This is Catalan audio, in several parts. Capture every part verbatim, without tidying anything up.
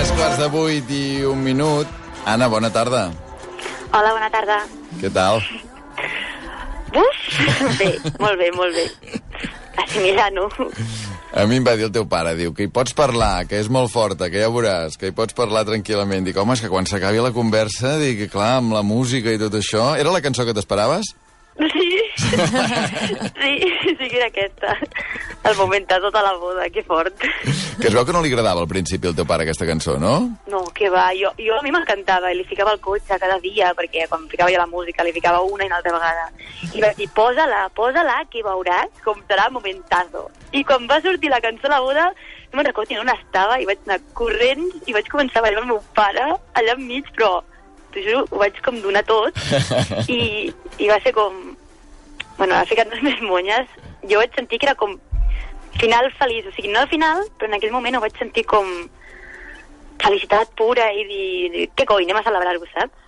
Tres quarts de vuit i un minut. Anna, bona tarda. Hola, bona tarda. Què tal? Buf! Bé, molt bé, molt bé. Assimilant-ho. A mi em va dir el teu pare, diu, que hi pots parlar, que és molt forta, que ja veuràs, que hi pots parlar tranquil·lament. Dic, home, és que quan s'acabi la conversa, dic, clar, amb la música i tot això... Era la cançó que t'esperaves? Sí. Sí, sí que era aquesta. El moment de tota la boda, que fort. Que es veu que no li agradava al principi al teu pare aquesta cançó, no? No, que va, jo, jo a mi m'encantava i li ficava el cotxe cada dia, perquè quan ficava jo la música li ficava una i una altra vegada. I vaig dir, posa-la, posa-la, que veuràs com serà momentazo. I quan va sortir la cançó a la boda, no me'n recordo ni on estava, i vaig anar corrents i vaig començar a ballar amb el meu pare allà enmig, però t'ho juro, ho vaig com donar tot i, i va ser com... Bueno, ha ficat les meves monyes. Jo vaig sentir que era com final feliç, o sigui, no al final, però en aquell moment ho vaig sentir com felicitat pura i dir, què coi, anem a celebrar-ho, saps?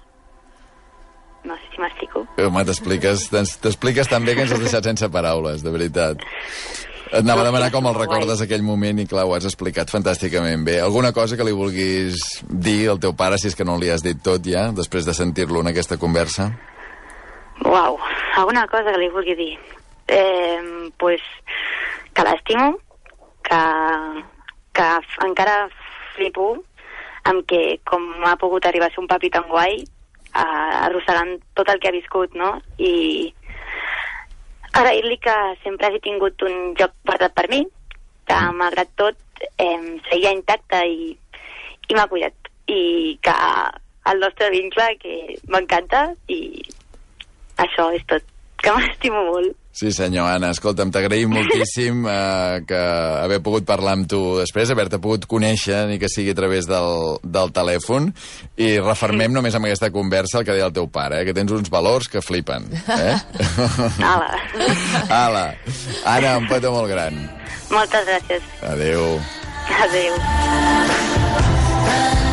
No sé si m'explico. Home, t'expliques t'expliques tan bé que ens has deixat sense paraules, de veritat. Et anava a demanar com el recordes aquell moment i clar, ho has explicat fantàsticament bé. Alguna cosa que li vulguis dir al teu pare, si és que no li has dit tot ja, després de sentir-lo en aquesta conversa? Uau, alguna cosa que li vulgui dir. Eh, pues, que l'estimo, que, que encara flipo amb que com ha pogut arribar a ser un papi tan guai, eh, arrossegant tot el que ha viscut, no? I agrair-li que sempre hagi tingut un joc guardat per mi, que malgrat tot eh, seguia intacte i, i m'ha cuidat. I que el nostre vincle, que m'encanta, i això és tot. Que m'estimo molt. Sí, senyor, Anna, escolta'm, t'agraïm moltíssim eh, que haver pogut parlar amb tu després, haver-te pogut conèixer, ni que sigui a través del, del telèfon, i refermem només amb aquesta conversa el que deia el teu pare, eh, que tens uns valors que flipen. Eh? Ala. Ala. Anna, un petó molt gran. Moltes gràcies. Adéu. Adéu.